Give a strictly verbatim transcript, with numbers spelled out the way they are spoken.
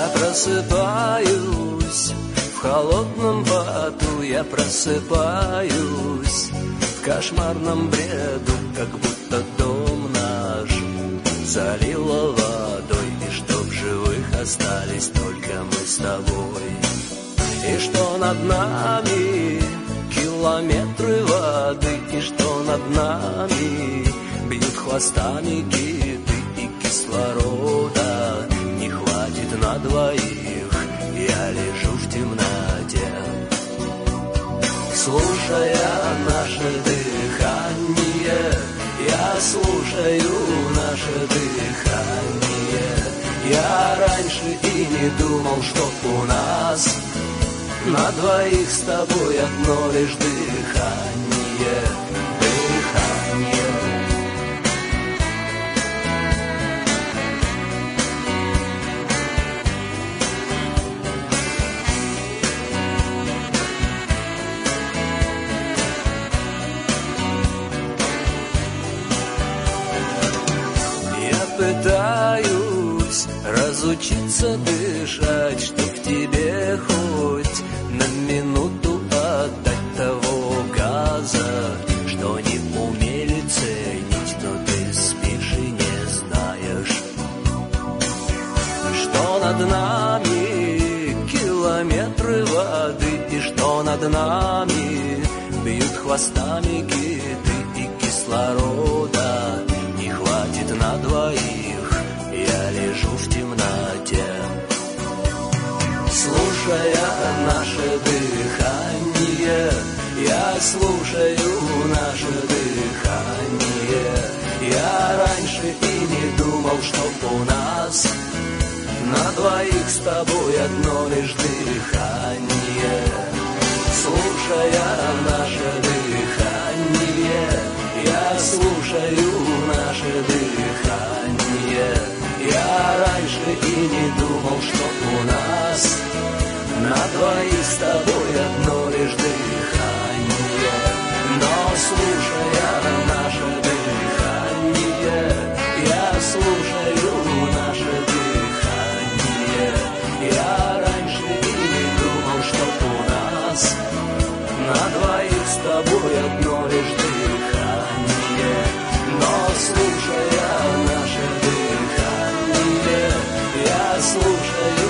Я просыпаюсь в холодном поту, я просыпаюсь в кошмарном бреду, как будто дом наш залило водой, и чтоб живых остались только мы с тобой. И что над нами километры воды, и что над нами бьют хвостами киты, и кислорода не хватит на двоих. Я лежу в темноте, слушая наше дыхание. Я слушаю наше дыхание. Я раньше и не думал, что у нас на двоих с тобой одно лишь дыхание, дыхание. Пытаюсь разучиться дышать, чтоб тебе хоть на минуту отдать того газа, что не умели ценить, но ты спишь и не знаешь, что над нами километры воды, и что над нами бьют хвостами киты, и кислорода не хватит на двоих. Я лежу в темноте, слушая наше дыхание. Я слушаю наше дыхание. Я раньше и не думал, что у нас на двоих с тобой одно лишь дыхание. Слушая наше дыхание, я слушаю наше дыхание. Я раньше и не думал, что у нас на двоих с тобой одно лишь дыхание. Но слушая наше дыхание, я слушаю наше дыхание. Я раньше и не думал, что у нас на двоих с тобой одно лишь дыхание. Но слушая наше дыхание, я слушаю